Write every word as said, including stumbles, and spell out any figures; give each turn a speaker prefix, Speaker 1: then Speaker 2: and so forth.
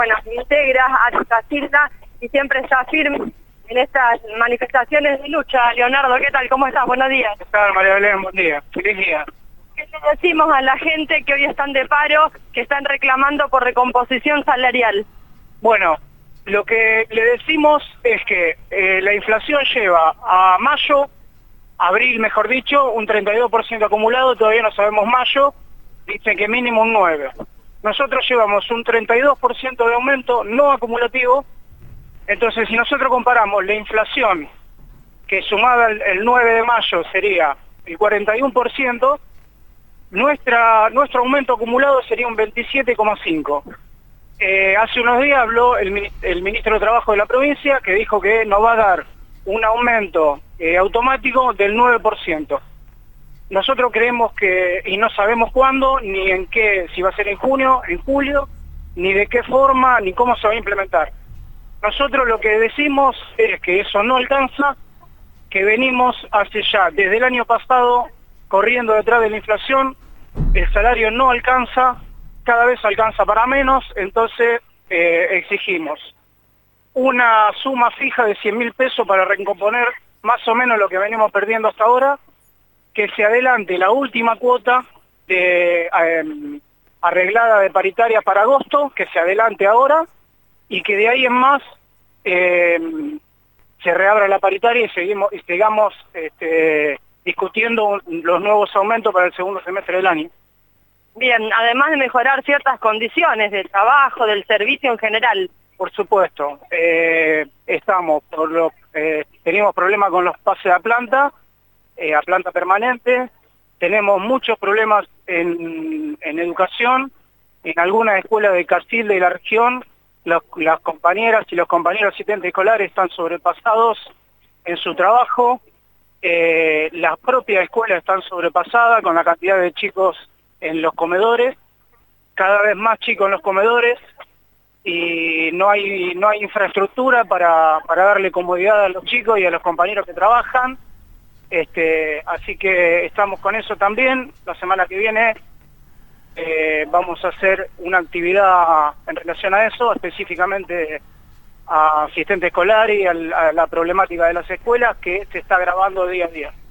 Speaker 1: bueno, integra a Casilda y siempre está firme en estas manifestaciones de lucha. Leonardo, ¿qué tal? ¿Cómo estás? Buenos días.
Speaker 2: ¿Qué tal, María Belén? Buen día. Feliz día.
Speaker 1: ¿Qué le decimos a la gente que hoy están de paro, que están reclamando por recomposición salarial?
Speaker 2: Bueno, lo que le decimos es que eh, la inflación lleva a mayo, abril mejor dicho, un treinta y dos por ciento acumulado, todavía no sabemos mayo, dicen que mínimo un nueve por ciento. Nosotros llevamos un treinta y dos por ciento de aumento no acumulativo. Entonces, si nosotros comparamos la inflación, que sumada el, el nueve de mayo sería el cuarenta y uno por ciento, nuestra, nuestro aumento acumulado sería un veintisiete coma cinco por ciento. Eh, hace unos días habló el, el ministro de Trabajo de la provincia, que dijo que nos va a dar un aumento eh, automático del nueve por ciento. Nosotros creemos que, y no sabemos cuándo, ni en qué, si va a ser en junio, en julio, ni de qué forma, ni cómo se va a implementar. Nosotros lo que decimos es que eso no alcanza, que venimos hace ya, desde el año pasado, corriendo detrás de la inflación, el salario no alcanza, cada vez alcanza para menos, entonces eh, exigimos una suma fija de cien mil pesos para recomponer más o menos lo que venimos perdiendo hasta ahora, que se adelante la última cuota de, eh, arreglada de paritaria para agosto, que se adelante ahora, y que de ahí en más eh, se reabra la paritaria y seguimos y sigamos este, discutiendo los nuevos aumentos para el segundo semestre del año.
Speaker 1: Bien, además de mejorar ciertas condiciones del trabajo, del servicio en general.
Speaker 2: Por supuesto, eh, estamos por lo, eh, tenemos problemas con los pases a planta, eh, a planta permanente, tenemos muchos problemas en, en educación, en algunas escuelas de Casilda y la región. Los, las compañeras y los compañeros asistentes escolares están sobrepasados en su trabajo, eh, las propias escuelas están sobrepasadas con la cantidad de chicos en los comedores, cada vez más chicos en los comedores, y no hay no hay infraestructura para, para darle comodidad a los chicos y a los compañeros que trabajan, este, así que estamos con eso también. La semana que viene Eh, vamos a hacer una actividad en relación a eso, específicamente a asistente escolar y a la, a la problemática de las escuelas, que se está agravando día a día.